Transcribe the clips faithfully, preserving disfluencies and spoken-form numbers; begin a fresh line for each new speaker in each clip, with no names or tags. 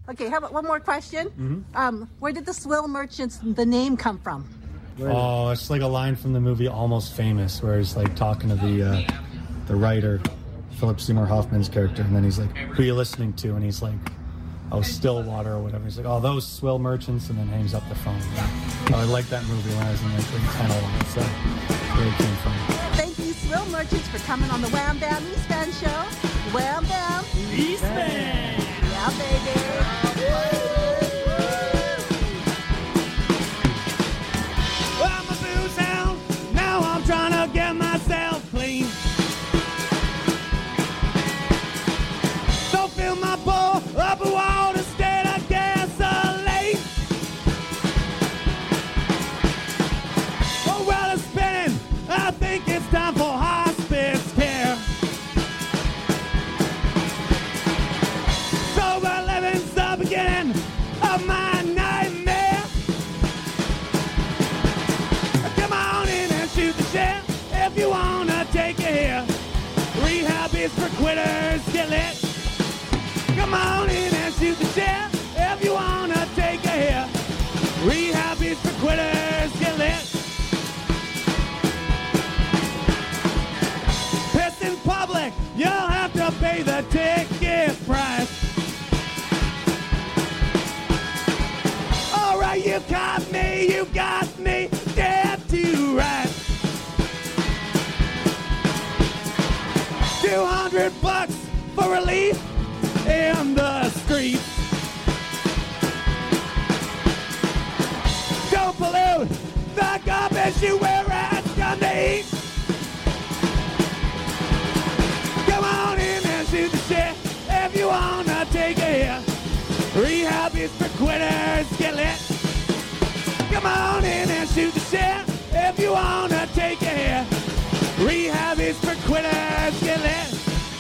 Okay, how about one more question? Mm-hmm. Um, where did the Swill Merchants, the name, come from?
Oh, it's like a line from the movie Almost Famous, where he's like talking to the uh, the writer, Philip Seymour Hoffman's character, and then he's like, "Who are you listening to?" And he's like, "Oh, Stillwater or whatever." He's like, "Oh, those Swill Merchants," and then hangs up the phone. Oh, I liked that movie when I was in like grade ten or eleven, so that's where it came from.
Thank you, Swill Merchants, for coming on the Wham Bam East Band Show. Wham Bam
East Band!
Yeah, baby!
I'm a booze hound, now I'm trying to get myself clean. So fill my bowl up with water instead of gasoline. Oh, well, it's spinning, I think it's time for hospice care. Sober living's the beginning of my nightmare. Come on in and shoot the shit if you wanna take it here. Rehab is for quitters, get lit. Come on in and shoot the shit if you wanna take it here. Rehab is for quitters, get lit. Piss in public, you'll have to pay the ticket price. Alright, you got me, you got me dead to rights. Two hundred bucks for relief in the streets. Don't pollute the garbage you wear rats come to eat. Come on in and shoot the shit if you wanna take it here. Rehab is for quitters, get lit. Come on in and shoot the shit if you wanna take it here. Rehab is for quitters, get lit.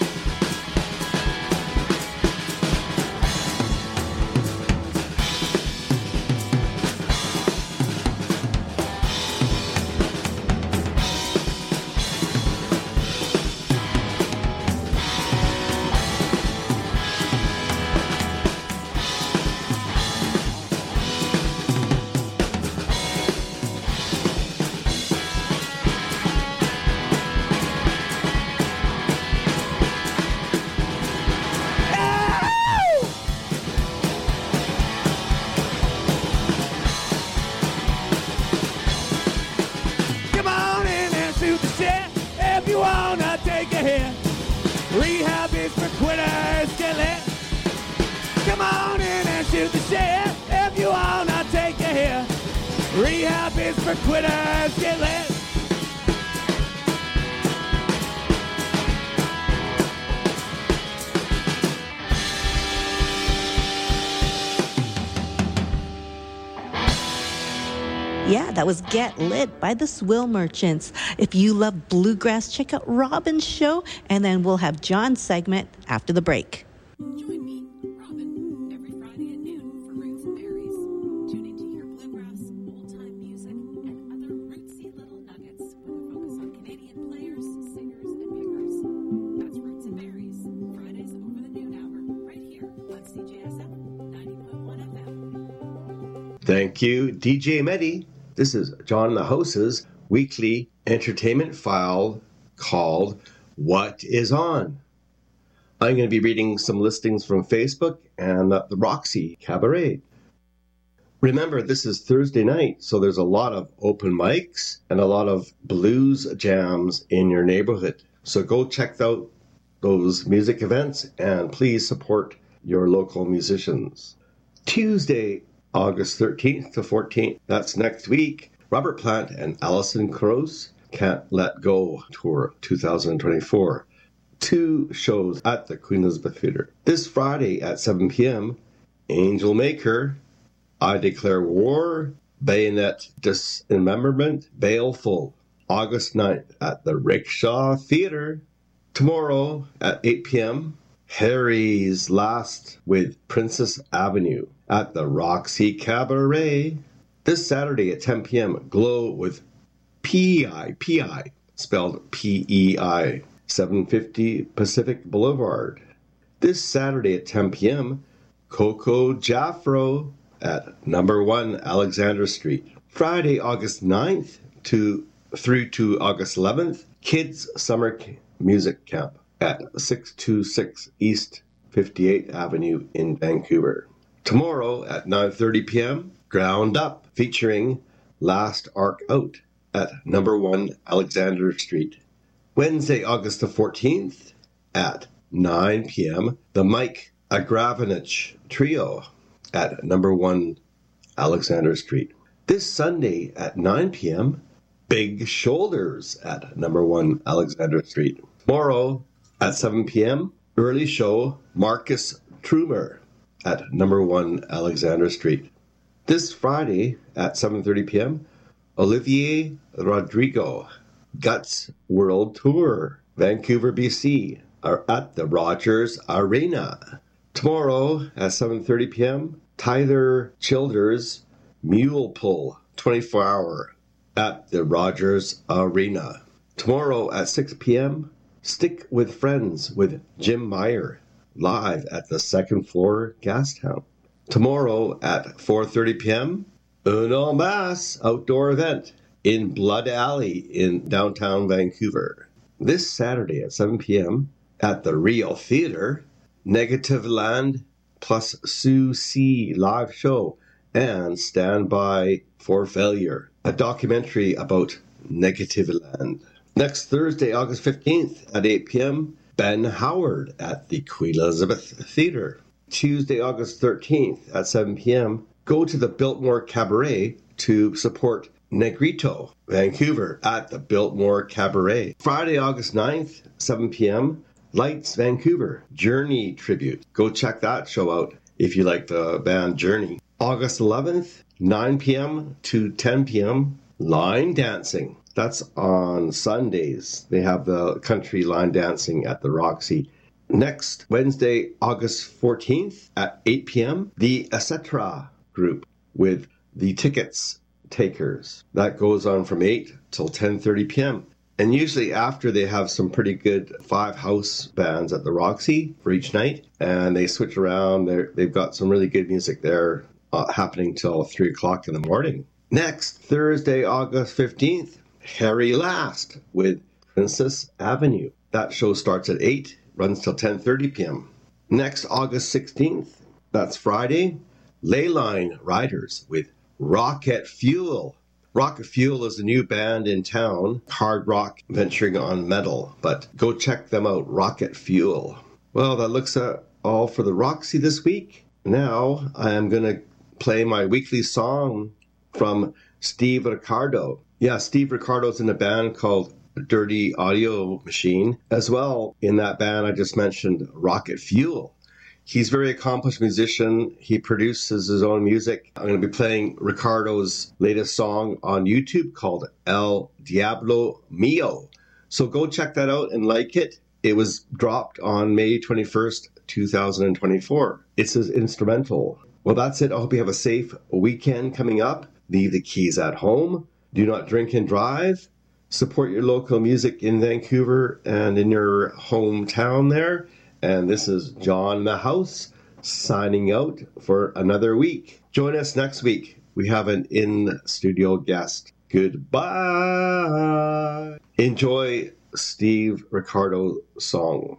Come on in and shoot the shit if you wanna take it here. Rehab is for quitters, get lit. Come on in and shoot the shit if you wanna take it here. Rehab is for quitters, get lit.
Yeah, that was Get Lit by the Swill Merchants. If you love bluegrass, check out Robin's show, and then we'll have John's segment after the break.
Join me, Robin, every Friday at noon for Roots and Berries. Tune in to hear bluegrass, old-time music, and other rootsy little nuggets with a focus on Canadian players, singers, and pickers. That's Roots and Berries, Fridays over the noon hour, right here on C J S F ninety point one F M.
Thank you, D J Mehdi. This is John the House's weekly entertainment file called What Is On? I'm going to be reading some listings from Facebook and the Roxy Cabaret. Remember, this is Thursday night, so there's a lot of open mics and a lot of blues jams in your neighborhood. So go check out those music events and please support your local musicians. Tuesday, August thirteenth to fourteenth, that's next week, Robert Plant and Alison Krauss Can't Let Go Tour twenty twenty-four. Two shows at the Queen Elizabeth Theatre. This Friday at seven p.m., Angel Maker, I Declare War, Bayonet Dismemberment, Baleful, August ninth at the Rickshaw Theatre. Tomorrow at eight p.m., Harry's Last with Princess Avenue at the Roxy Cabaret. This Saturday at ten p.m., Glow with P I, P I, spelled P E I, seven fifty Pacific Boulevard. This Saturday at ten p.m., Coco Jaffro at number one Alexander Street. Friday, August ninth to through to August eleventh, Kids Summer Music Camp at six twenty-six East fifty-eighth Avenue in Vancouver. Tomorrow at nine thirty p.m., Ground Up featuring Last Arc Out at number one Alexander Street. Wednesday, August the fourteenth at nine p.m., the Mike Agravanich Trio at number one Alexander Street. This Sunday at nine p.m., Big Shoulders at number one Alexander Street. Tomorrow at seven p.m., early show Marcus Trumer at number one Alexander Street. This Friday at seven thirty p.m., Olivier Rodrigo, Guts World Tour, Vancouver, B C, are at the Rogers Arena. Tomorrow at seven thirty p.m., Tyler Childers Mule Pull twenty-four hour at the Rogers Arena. Tomorrow at six p.m., Stick with Friends with Jim Meyer, live at the second floor Gastown. Tomorrow at four thirty p.m., Uno Mas outdoor event in Blood Alley in downtown Vancouver. This Saturday at seven p.m. at the Rio Theatre, Negative Land plus Sue C live show and Stand By for Failure, a documentary about Negative Land. Next Thursday, August fifteenth at eight p.m., Ben Howard at the Queen Elizabeth Theatre. Tuesday, August thirteenth at seven p.m., go to the Biltmore Cabaret to support Negrito, Vancouver, at the Biltmore Cabaret. Friday, August ninth, seven p.m., Lights Vancouver, Journey Tribute. Go check that show out if you like the band Journey. August eleventh, nine p.m. to ten p.m., Line Dancing. That's on Sundays. They have the country line dancing at the Roxy. Next Wednesday, August fourteenth at eight p.m., the Et Cetera group with the Tickets Takers. That goes on from eight till ten thirty p.m. And usually after they have some pretty good five house bands at the Roxy for each night, and they switch around. They're, they've got some really good music there uh, happening till three o'clock in the morning. Next Thursday, August fifteenth, Harry Last with Princess Avenue. That show starts at eight, runs till ten thirty p.m. Next August sixteenth, that's Friday, Leyline Riders with Rocket Fuel. Rocket Fuel is a new band in town, hard rock venturing on metal, but go check them out, Rocket Fuel. Well, that looks uh, all for the Roxy this week. Now I am going to play my weekly song from Steve Ricardo. Yeah, Steve Ricardo's in a band called Dirty Audio Machine. As well, in that band I just mentioned, Rocket Fuel. He's a very accomplished musician. He produces his own music. I'm going to be playing Ricardo's latest song on YouTube called El Diablo Mio. So go check that out and like it. It was dropped on May twenty-first, twenty twenty-four. It's his instrumental. Well, that's it. I hope you have a safe weekend coming up. Leave the keys at home. Do not drink and drive. Support your local music in Vancouver and in your hometown there. And this is John the House signing out for another week. Join us next week. We have an in-studio guest. Goodbye. Enjoy Steve Ricardo's song.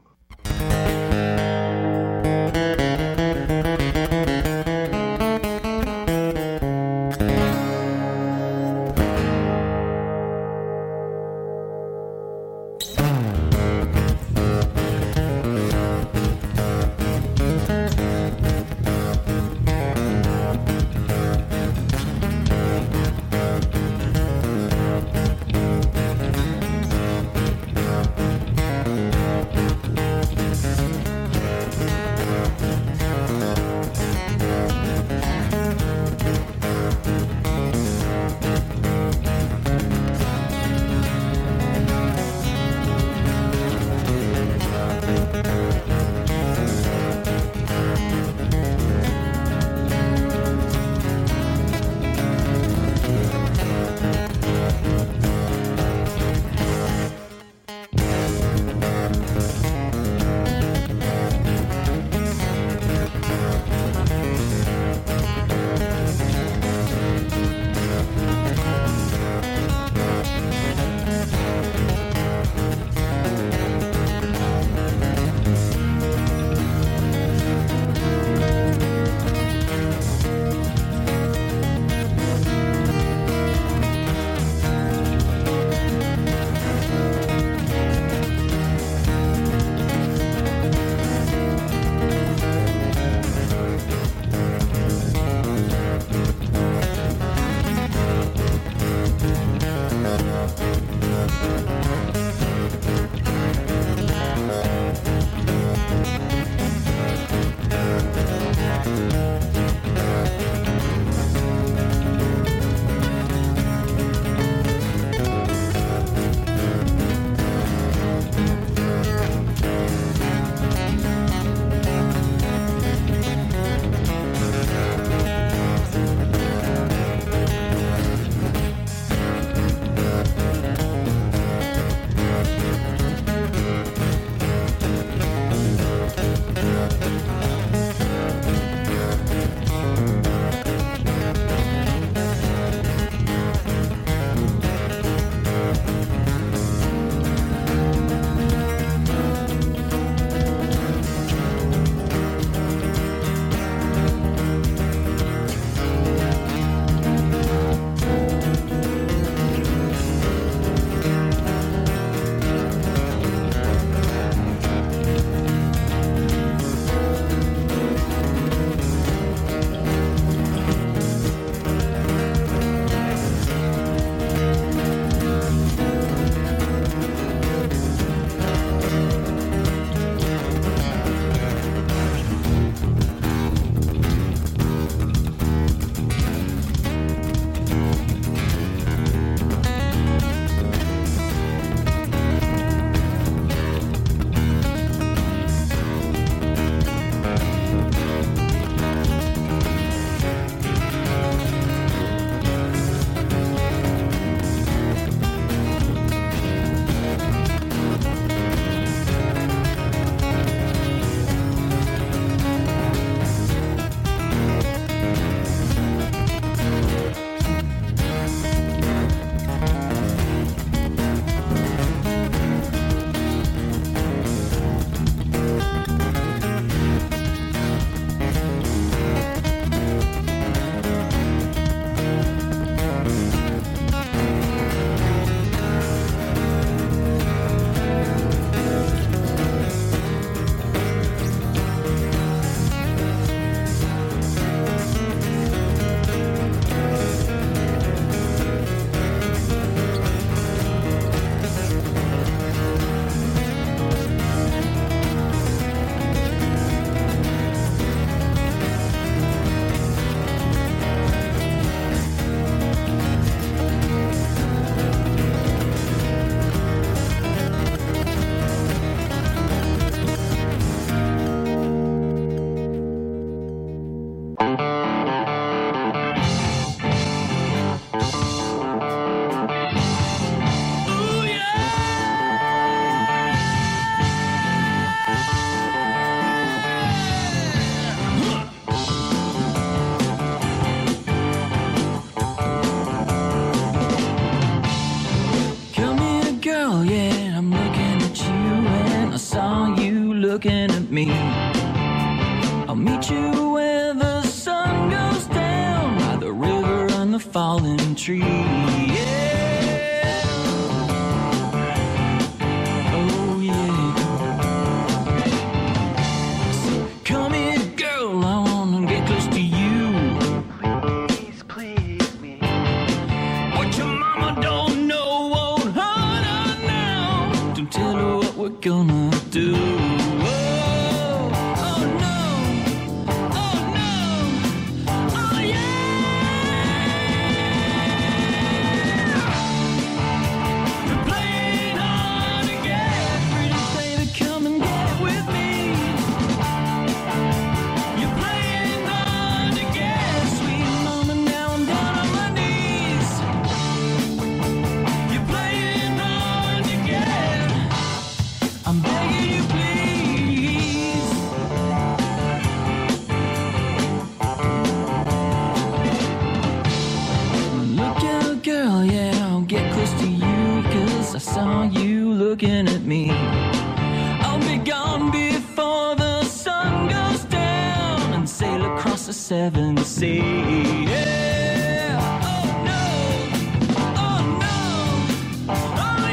me. I'll meet you where the sun goes down, by the river and the fallen tree. Yeah. Oh yeah. So come here, girl, I wanna get close to you. Please, please me. What your mama don't know won't hurt her now. Don't tell her what we're gonna do. I saw you looking at me. I'll be gone before the sun goes down and sail across the seven seas. Yeah. Oh no. Oh no. Oh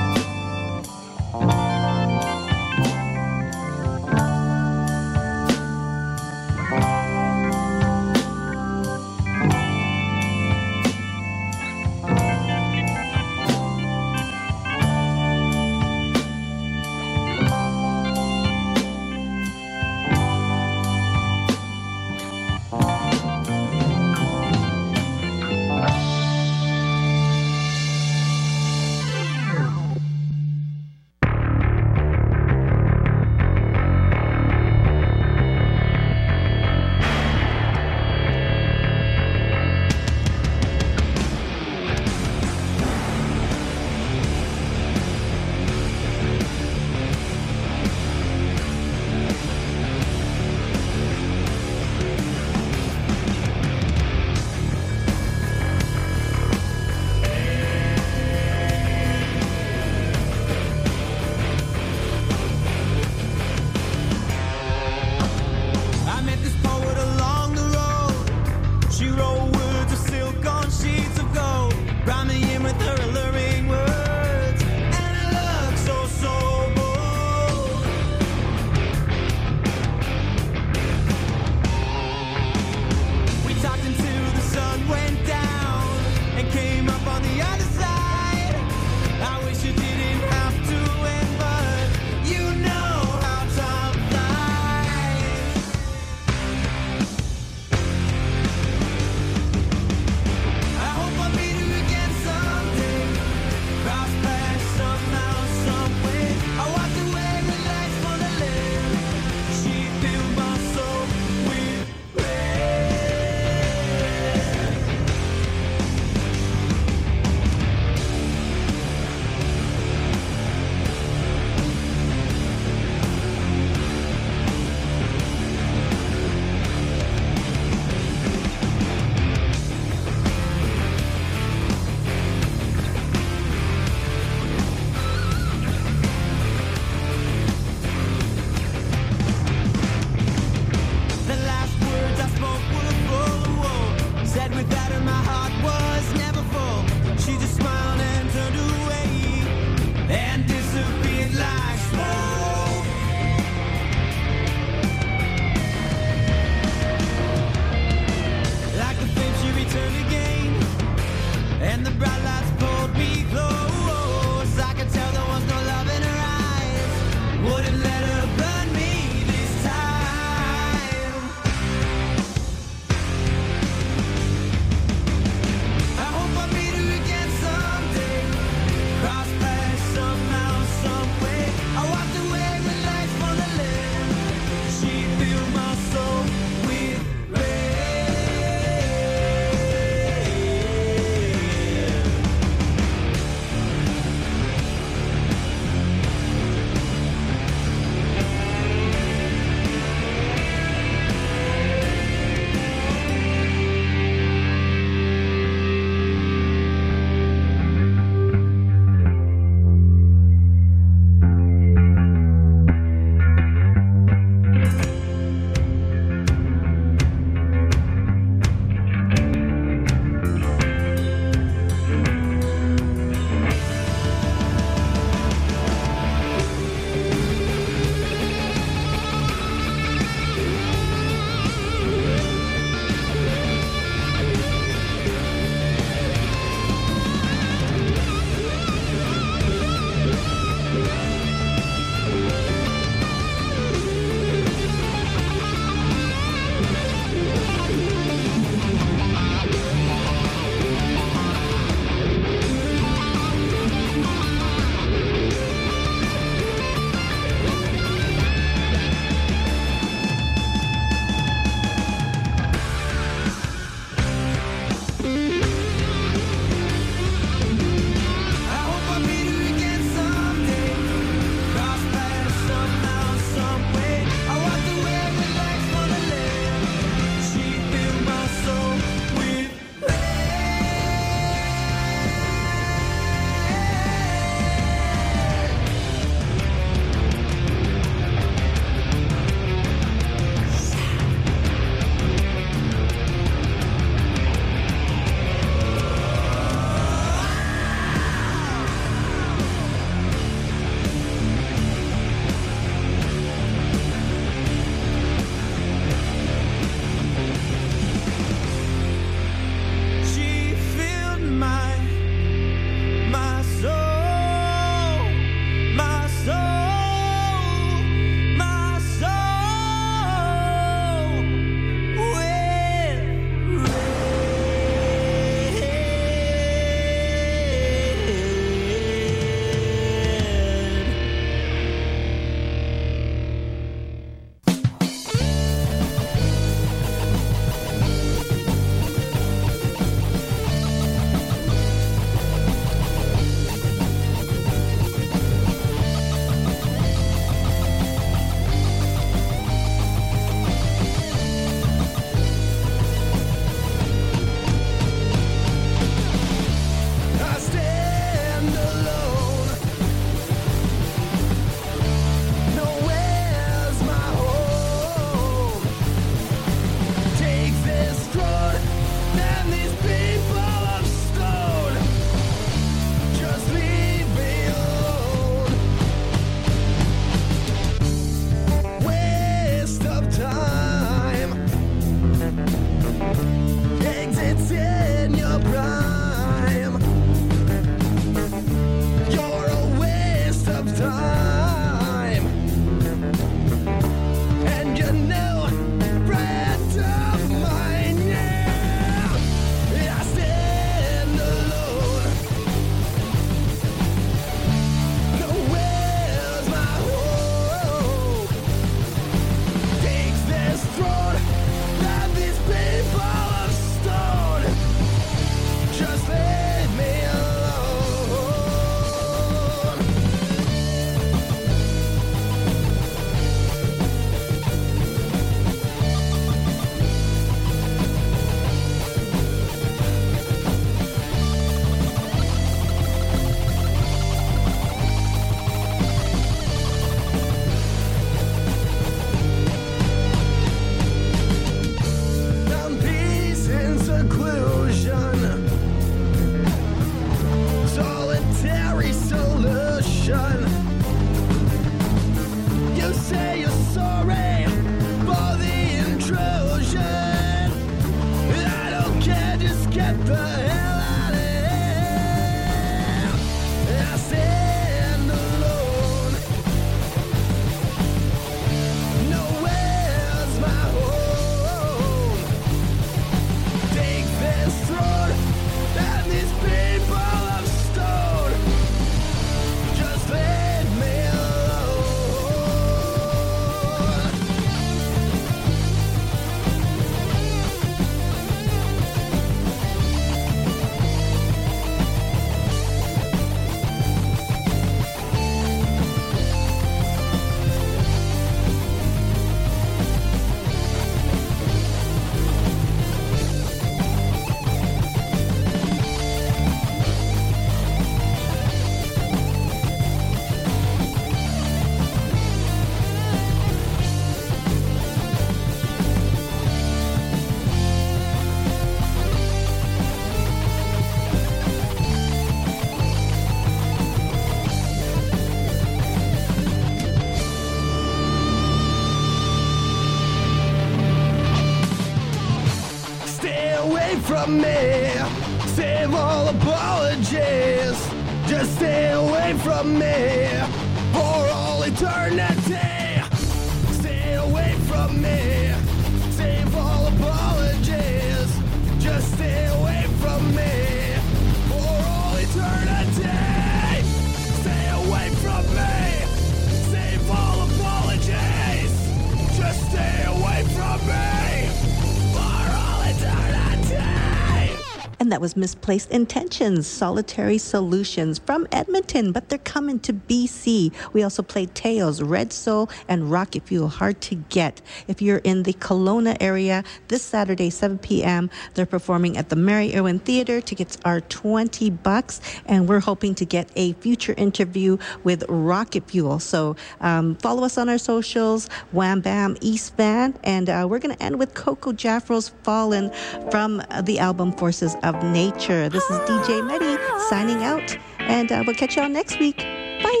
from me. Save all apologies. Just stay away from me for all eternity. Stay away from me. Save all apologies. Just stay away from me for all eternity. Stay away from me. Save all apologies. Just stay away from me for all eternity.
And that was Misplaced Intentions, Solitary Solutions from Edmonton, but they're coming to B C. We also played Teos, Red Soul, and Rocket Fuel, Hard to Get. If you're in the Kelowna area, this Saturday, seven p.m., they're performing at the Mary Irwin Theatre. Tickets are twenty bucks, and we're hoping to get a future interview with Rocket Fuel. So um, follow us on our socials, Wham Bam East Van, and uh, we're going to end with Coco Jaffro's Fallen from uh, the album Forces of Nature. This is D J Medi signing out, and uh, we'll catch y'all next week. Bye.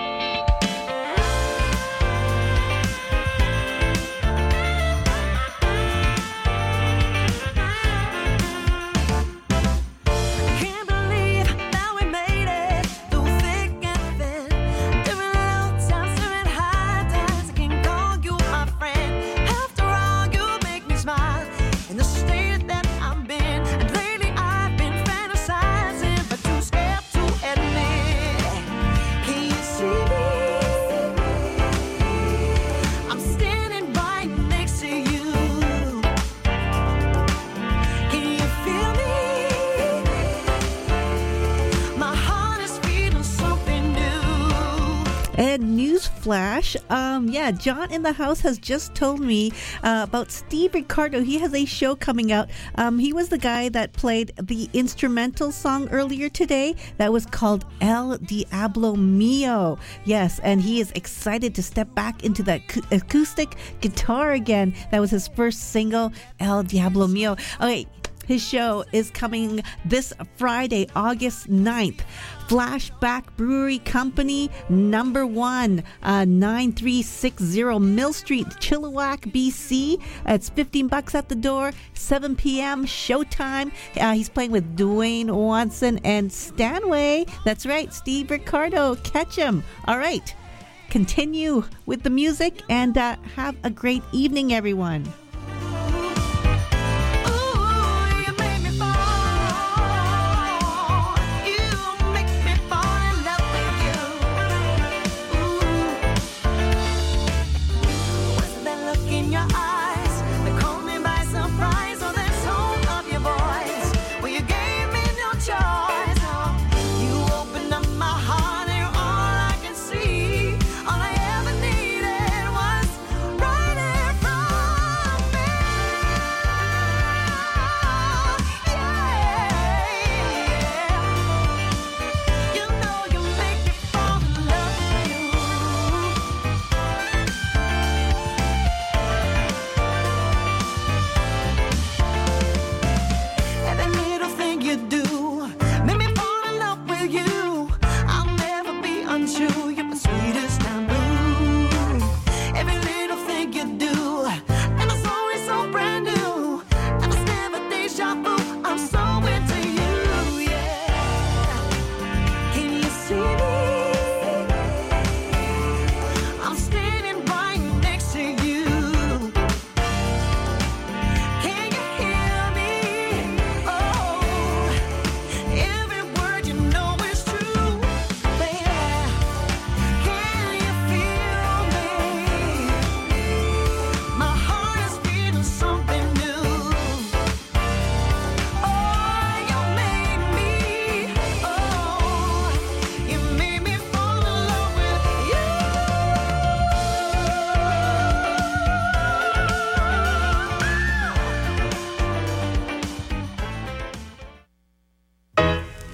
Can't believe that we made it through thick and thin. Different low times, different high times. I can call you my friend. After all, you make me smile in the state that I'm in. And lately I've been fantasizing, but too scared to admit. Can you see me? I'm standing right next to you. Can you feel me? My heart is feeling something new.
And news flash, um, yeah, John in the house has just told me uh, about Steve Ricardo. He has a show coming out. Um, he was the guy that played the instrumental song earlier today that was called El Diablo Mio. Yes, and he is excited to step back into that acou- acoustic guitar again. That was his first single, El Diablo Mio. Okay. His show is coming this Friday, August ninth. Flashback Brewery Company, number one, uh, nine three six zero Mill Street, Chilliwack, B C. It's fifteen bucks at the door, seven p.m. showtime. Uh, he's playing with Dwayne Watson and Stanway. That's right, Steve Ricardo. Catch him. All right. Continue with the music and uh, have a great evening, everyone.